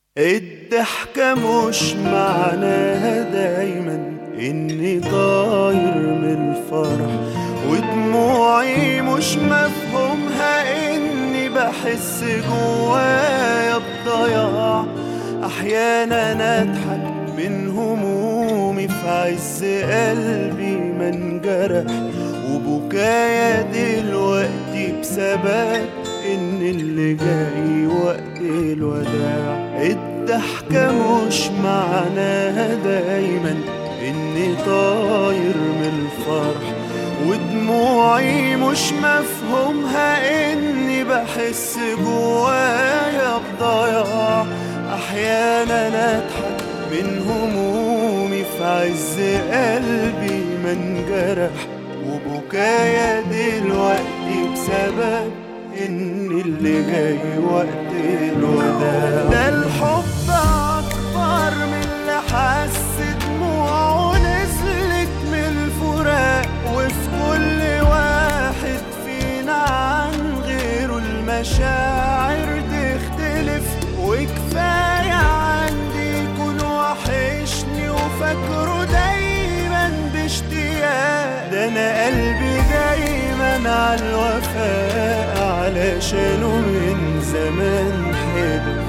الضحكة مش معناها دايما اني طاير من الفرح، ودموعي مش مفهومها اني بحس جوايا بضياع. احيانا اضحك من همومي في عز قلبي ما انجرح، وبكايا دلوقتي بسبب ان اللي جاي وقت الوداع. الضحكة مش معناها دايما اني طاير من الفرح، ودموعي مش مفهومها اني بحس جوايا بضياع. احيانا اضحك من همومي في عز قلبي ما انجرح، وبكايا دلوقتي بسبب ان اللي جاي وقت الوداع. ده الحب اكبر من اللي حس دموعه نزلت من الفراق، وفي كل واحد فينا عن غيره المشاعر تختلف. وكفاية عندي يكون وحشني وفاكره دايما باشتياق. ده انا قلبي دايما على الوفاء علشانه من زمان حلف.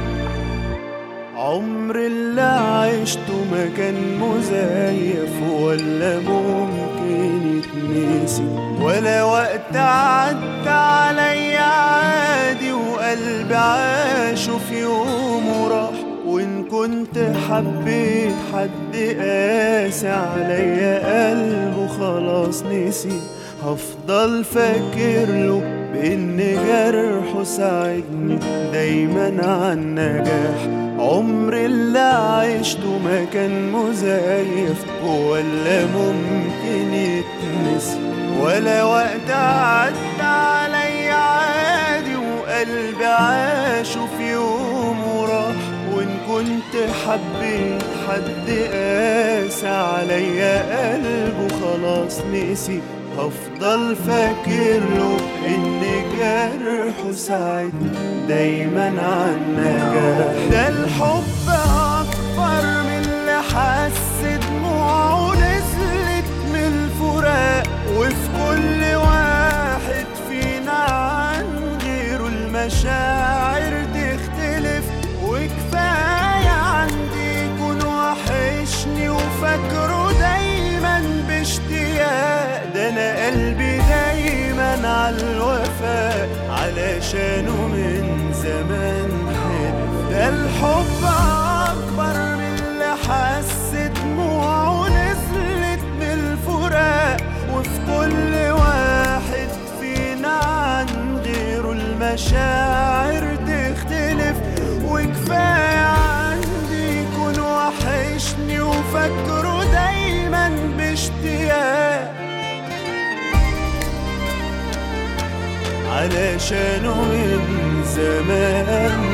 عمر اللي عشته ما كان مزيف ولا ممكن يتنسي، ولا وقت عدى عليا عادي وقلبي عاشه في يوم وراح. وإن كنت حبيت حد قاسي عليا قلبه خلاص نسي، هفضل فاكر له بإن جرحه ساعدني دايما عن نجاح. عمر اللي عشته ما كان مزيف ولا ممكن يتنسي، ولا وقت عدى عليا عادي وقلبي عاشه في يوم وراح. وإن كنت حبيت حد قاسي عليا قلبه خلاص نسي، هفضل فاكر له إن جرحه ساعدني دايما عن نجاح. ده الحب أكبر من اللي حس دموعه نزلت من الفراق، وفي كل واحد فينا عن غيره المشاعر تختلف. وكفاية عندي يكون وحشني وفاكره دايما باشتياق. ده انا قلبي دايما على الوفاء علشانه من زمان حلف. ده الحب اكبر من اللي حس دموعه نزلت من الفراق، وفي كل واحد فينا عن غيره المشاعر تختلف. وكفاية عندي يكون وحشني وفاكره دايما باشتياق علشانه من زمان